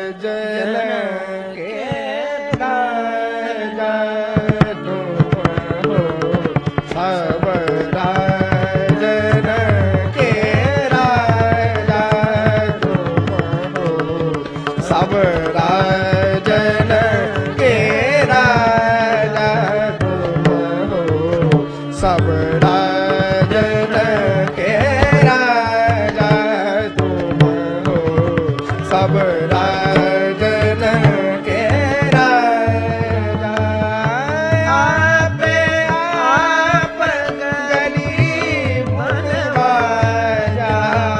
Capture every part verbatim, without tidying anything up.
राजन के राजा तुम हो, सब राजन के राजा तुम हो, सब राजन के राजा तुम हो, सब राजन के राजा तुम हो, सब राजन के राजा। आपे आप गरीब बनवाया,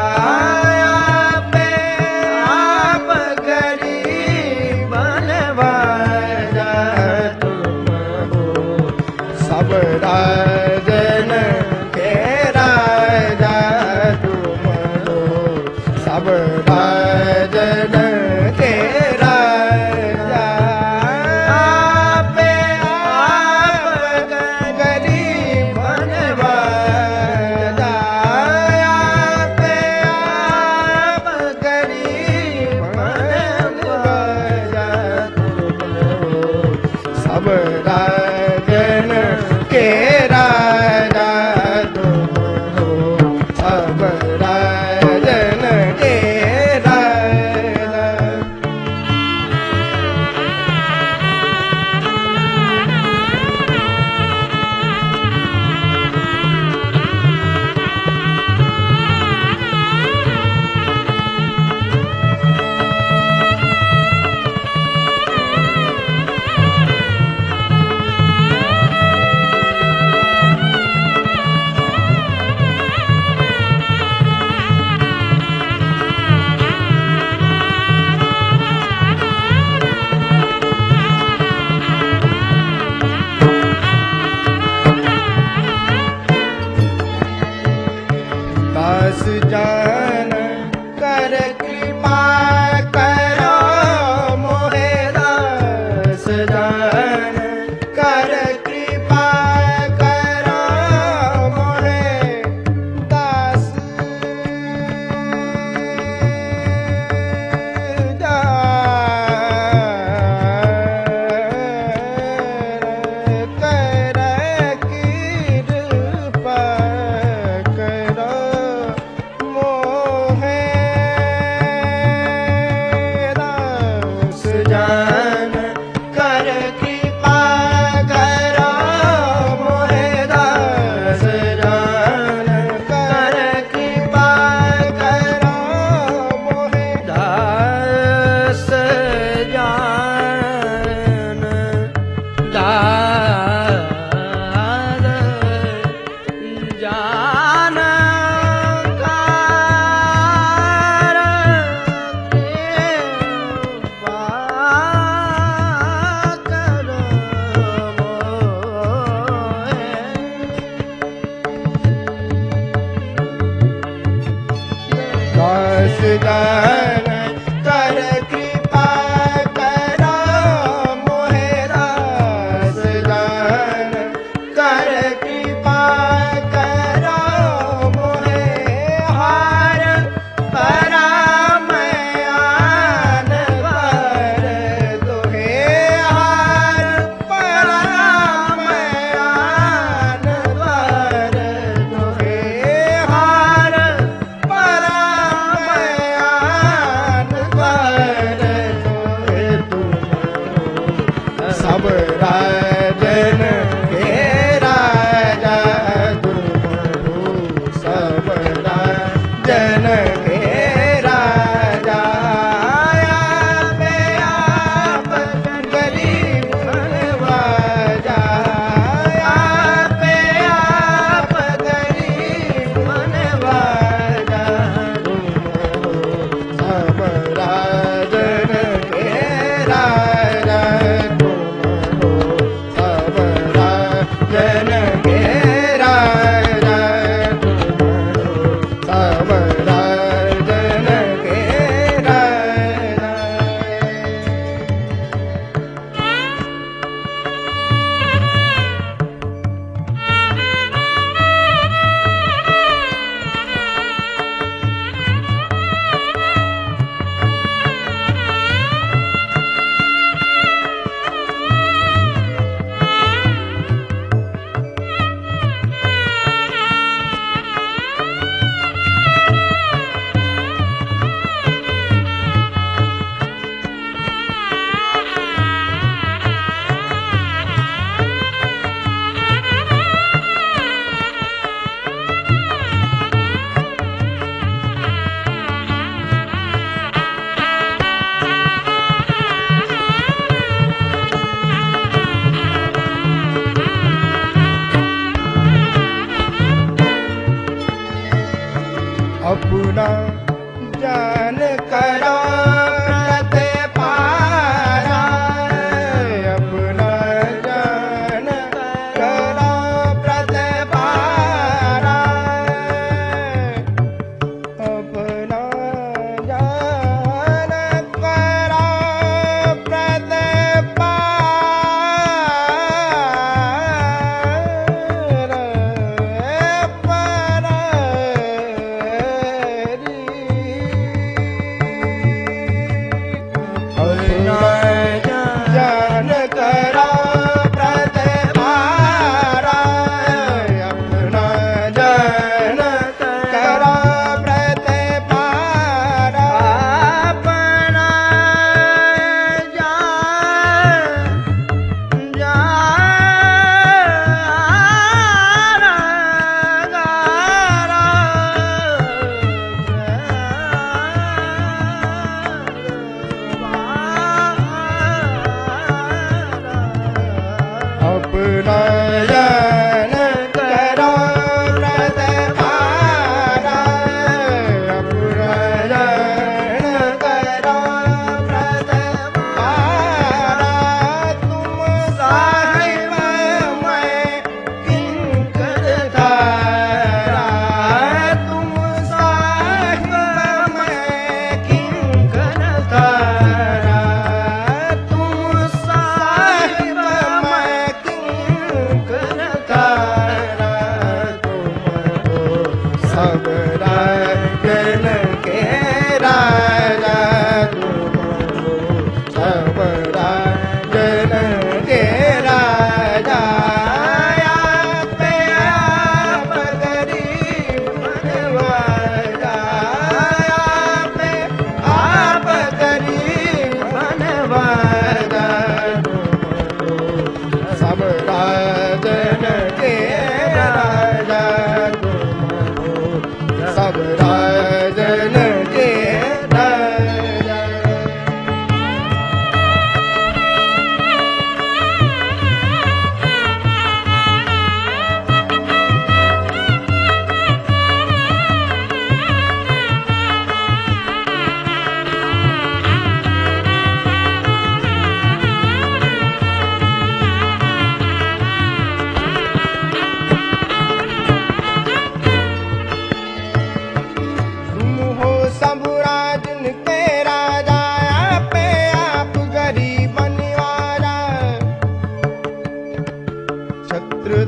आपे आप गरीब बनवाया तुम हो, सब राजन के राजा तुम हो, सब राजन के राजा। आपे आप गरीब बनवाया, आपे आप गरीब बनवाया तुम हो, सब राजन के राजा तुम हो, सब राजन के राजा।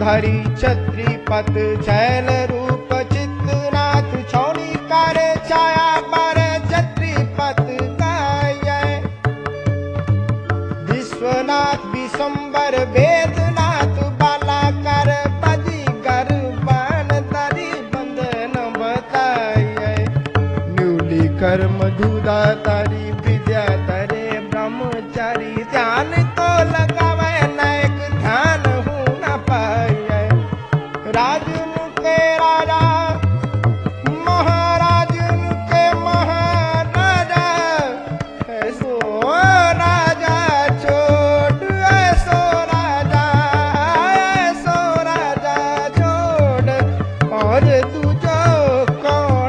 धरी छत्री पत छैल रूप चितनाथ छौनी करे छाया पर छत्री पत गाय विश्वनाथ विशंबर वेदनाथ बाला कर बजी कर बाण तरी बंधन बताए न्यूली कर मधुदा तारी विद्या तरे ब्रह्मचारी ध्यान तो लगावे नायक ध्यान हूँ न पाए राजन के राजा महाराजन के महाराजा ऐसो राजा छोड़ ऐसो राजा ऐसो राजा छोड़ और तुझो कौन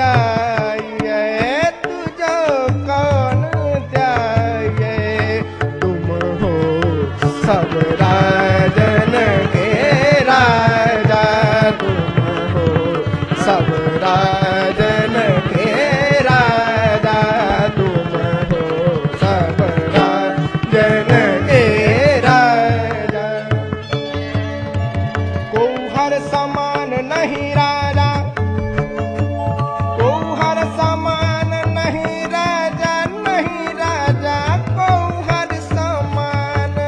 जाए तुझो कौन जाए तुम हो सब राजन के राजा तुम हो सब राजन के राजा तुम हो सब राजन के राजा को हर समान नहीं राजा को हर समान नहीं राजा नहीं राजा को हर समान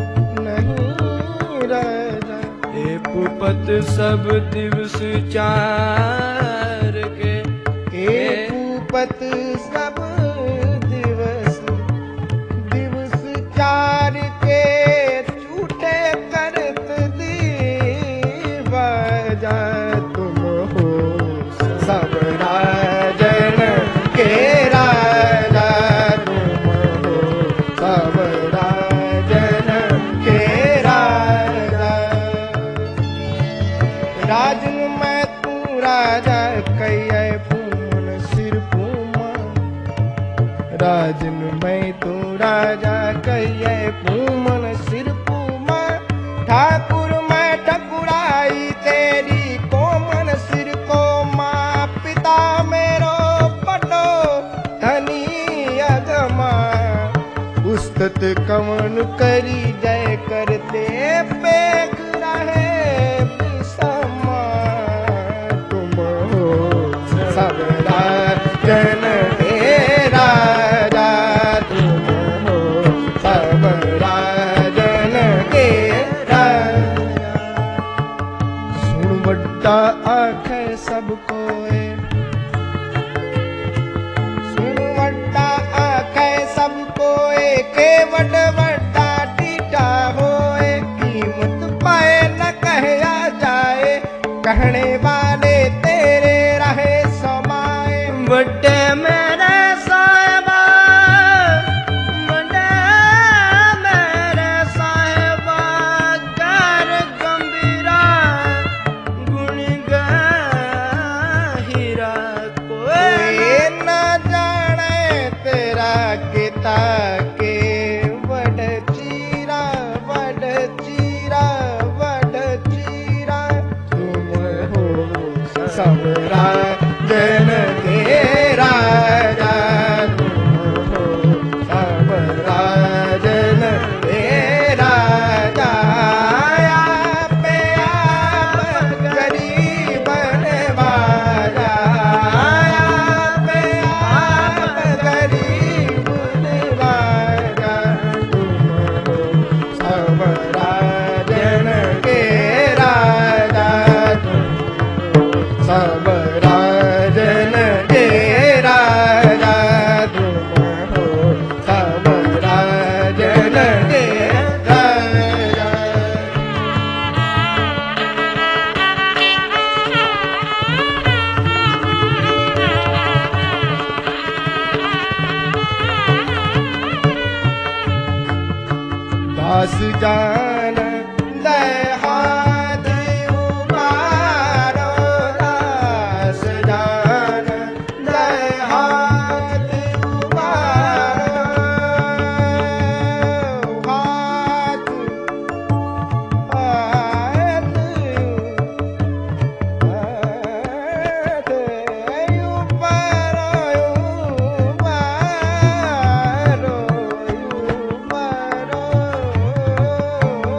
नहीं राजा हे भूपत सब दिवस चार के हे भूपत सब दिवस दिवस चार के झूठे करत दीवाजा तुम हो सब राजन के राजा तुम हो सब राजन के राजा राजन मैं तू राजा कहिए पूमन सिर पूमा राजन मैं तू राजा कहिए पूमन सिर पूमा ठाकुर मैं ठकुराई तेरी कोमन सिर को माँ पिता मेरो पटो धनी अगमा उस्तत कवन करी जय करते बेग रहे बिसमा तुम हो सब राजन के राजा तुम हो सब राजन के राजा सुन बड्डा आँख सबको सुन बड्डा आँख सबको के वड वड्डा टीटा होए कीमत पाए न कहया जाए कहने वाले तेरे रहे समाए बड़े मेरे साहिबा बड़े मेरे साहिबा कर गंभीरा गुण गहीरा कोई न जाने तेरा गीता के वड चीरा वड चीरा वड चीरा तुम हो सब राजन के राजा तुम हो सब राजन के राजा आप आप गरीब नवाजा आप आप गरीब नवाजा तुम हो सब राजन के राजा तुम हो सब राजन के राजा तुम हो सब राजन के राजा दास जान दय हाथ उबारो दास जान दय हाथ उबारो हाथ हाथ हाथ उबारो उबारो उबारो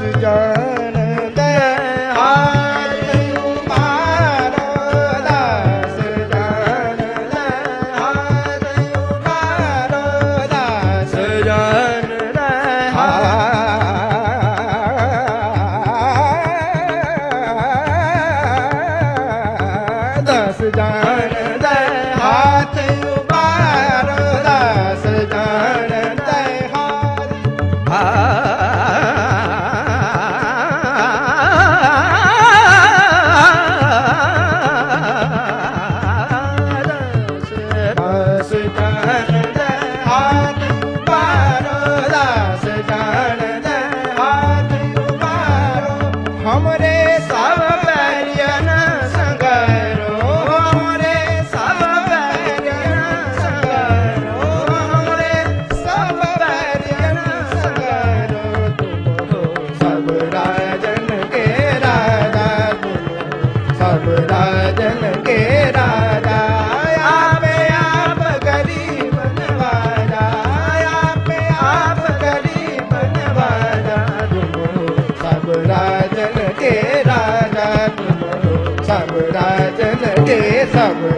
जान दे हाथ उमारो दास जान दे हाथ उमारो दास जान दे दास जान दे हाथ उमारो दास जान दे हाथ दास जान दे हाथ उमारो दास जान दे हाथ उमारो हमरे सब बैरियन संगरो हमरे सब बैरियन संगरो हमरे सब बैरियन संगरो तुम हो सब राजन के राजा तुम हो सब राजन के राजा आप आप गरीब नवाजा आप आप गरीब नवाजा तुम हो सब राजन के राजा तुम हो सब राजन के सब